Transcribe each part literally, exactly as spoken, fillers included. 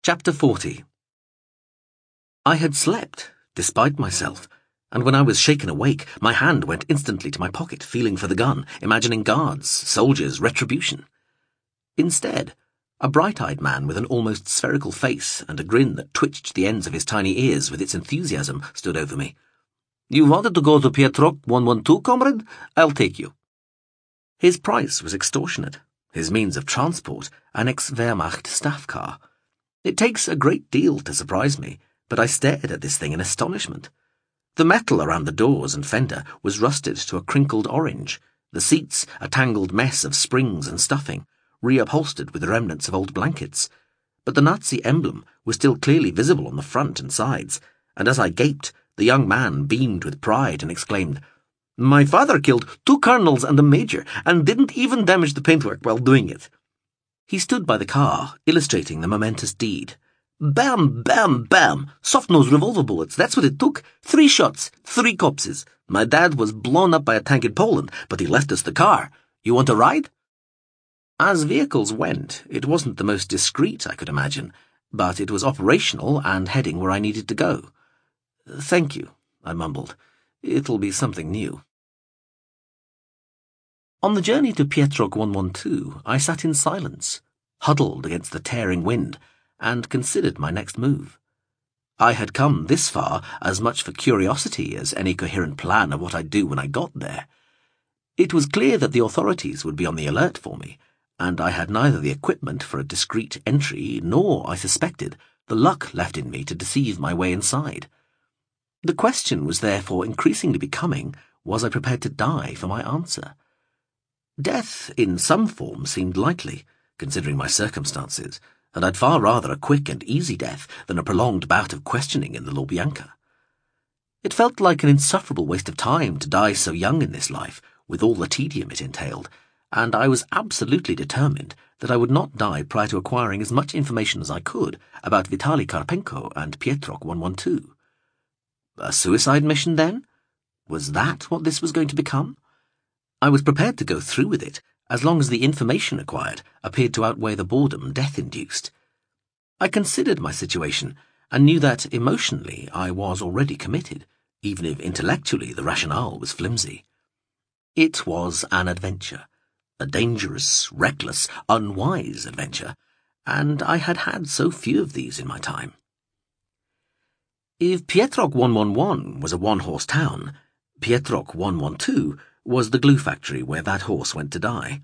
Chapter forty. I had slept, despite myself, and when I was shaken awake, my hand went instantly to my pocket, feeling for the gun, imagining guards, soldiers, retribution. Instead, a bright-eyed man with an almost spherical face and a grin that twitched the ends of his tiny ears with its enthusiasm stood over me. "You wanted to go to Pietrock one one two, comrade? I'll take you." His price was extortionate, his means of transport an ex-Wehrmacht staff car. It takes a great deal to surprise me, but I stared at this thing in astonishment. The metal around the doors and fender was rusted to a crinkled orange, the seats a tangled mess of springs and stuffing, reupholstered with the remnants of old blankets. But the Nazi emblem was still clearly visible on the front and sides, and as I gaped, the young man beamed with pride and exclaimed, "My father killed two colonels and a major, and didn't even damage the paintwork while doing it." He stood by the car, illustrating the momentous deed. "Bam, bam, bam! Soft-nose revolver bullets, that's what it took. Three shots, three corpses. My dad was blown up by a tank in Poland, but he left us the car. You want a ride?" As vehicles went, it wasn't the most discreet I could imagine, but it was operational and heading where I needed to go. "Thank you," I mumbled. "It'll be something new." On the journey to Pietrock one one two, I sat in silence, huddled against the tearing wind, and considered my next move. I had come this far as much for curiosity as any coherent plan of what I'd do when I got there. It was clear that the authorities would be on the alert for me, and I had neither the equipment for a discreet entry nor, I suspected, the luck left in me to deceive my way inside. The question was therefore increasingly becoming, was I prepared to die for my answer? Death, in some form, seemed likely, considering my circumstances, and I'd far rather a quick and easy death than a prolonged bout of questioning in the Lubyanka. It felt like an insufferable waste of time to die so young in this life, with all the tedium it entailed, and I was absolutely determined that I would not die prior to acquiring as much information as I could about Vitaly Karpenko and Pietrock one one two. A suicide mission, then? Was that what this was going to become? I was prepared to go through with it, as long as the information acquired appeared to outweigh the boredom death induced. I considered my situation, and knew that, emotionally, I was already committed, even if intellectually the rationale was flimsy. It was an adventure, a dangerous, reckless, unwise adventure, and I had had so few of these in my time. If Pietrock one one one was a one-horse town, Pietrock one one two was the glue factory where that horse went to die.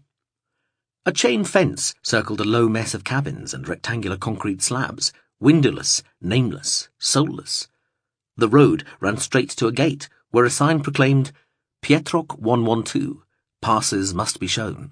A chain fence circled a low mess of cabins and rectangular concrete slabs, windowless, nameless, soulless. The road ran straight to a gate where a sign proclaimed, "Pietrock one one two, passes must be shown."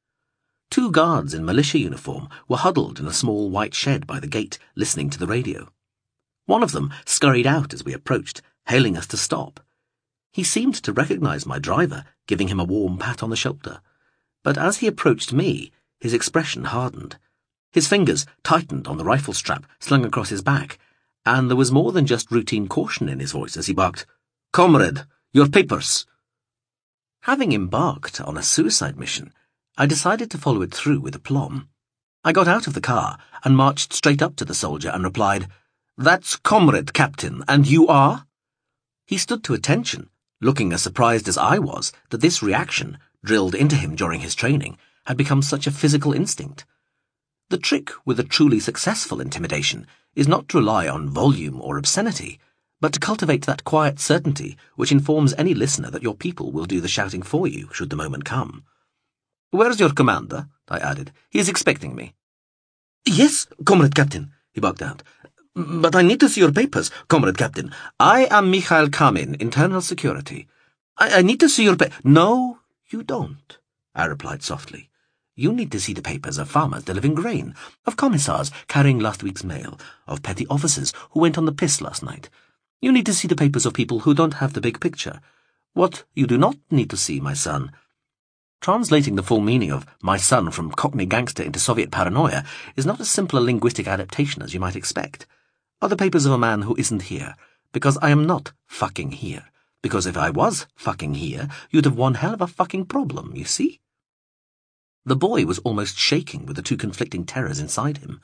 Two guards in militia uniform were huddled in a small white shed by the gate, listening to the radio. One of them scurried out as we approached, hailing us to stop. He seemed to recognize my driver, giving him a warm pat on the shoulder. But as he approached me, his expression hardened. His fingers tightened on the rifle strap slung across his back, and there was more than just routine caution in his voice as he barked, "Comrade, your papers!" Having embarked on a suicide mission, I decided to follow it through with aplomb. I got out of the car and marched straight up to the soldier and replied, "That's Comrade, Captain, and you are?" He stood to attention, looking as surprised as I was that this reaction, drilled into him during his training, had become such a physical instinct. The trick with a truly successful intimidation is not to rely on volume or obscenity, but to cultivate that quiet certainty which informs any listener that your people will do the shouting for you should the moment come. "Where's your commander?" I added. "He is expecting me." "Yes, Comrade Captain," he barked out. "But I need to see your papers, Comrade Captain. I am Mikhail Kamin, Internal Security. I, I need to see your pa— "No, you don't," I replied softly. "You need to see the papers of farmers delivering grain, of commissars carrying last week's mail, of petty officers who went on the piss last night. You need to see the papers of people who don't have the big picture. What you do not need to see, my son—" Translating the full meaning of my son from Cockney gangster into Soviet paranoia is not as simple a linguistic adaptation as you might expect. Are the papers of a man who isn't here, because I am not fucking here, because if I was fucking here, you'd have one hell of a fucking problem, you see? The boy was almost shaking with the two conflicting terrors inside him.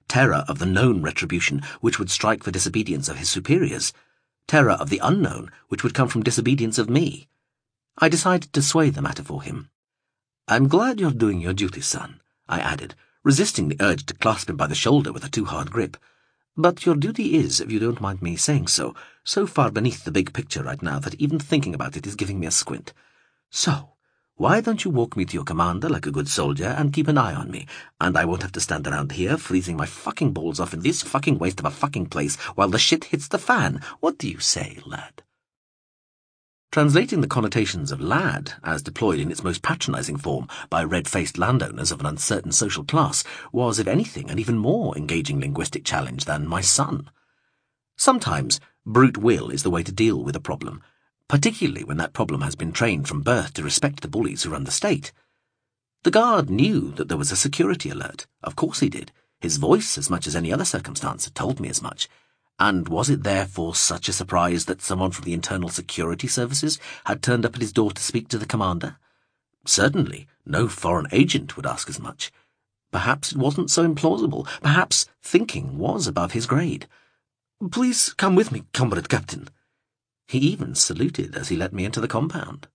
terror of the known retribution which would strike for disobedience of his superiors, terror of the unknown which would come from disobedience of me. I decided to sway the matter for him. "I'm glad you're doing your duty, son," I added, resisting the urge to clasp him by the shoulder with a too hard grip. "But your duty is, if you don't mind me saying so, so far beneath the big picture right now that even thinking about it is giving me a squint. So, why don't you walk me to your commander like a good soldier and keep an eye on me, and I won't have to stand around here freezing my fucking balls off in this fucking waste of a fucking place while the shit hits the fan. What do you say, lad?" Translating the connotations of lad, as deployed in its most patronizing form by red-faced landowners of an uncertain social class, was, if anything, an even more engaging linguistic challenge than my son. Sometimes brute will is the way to deal with a problem, particularly when that problem has been trained from birth to respect the bullies who run the state. The guard knew that there was a security alert. Of course he did. His voice, as much as any other circumstance, had told me as much. And was it therefore such a surprise that someone from the Internal Security Services had turned up at his door to speak to the commander? Certainly, no foreign agent would ask as much. Perhaps it wasn't so implausible. Perhaps thinking was above his grade. "Please come with me, comrade captain." He even saluted as he let me into the compound.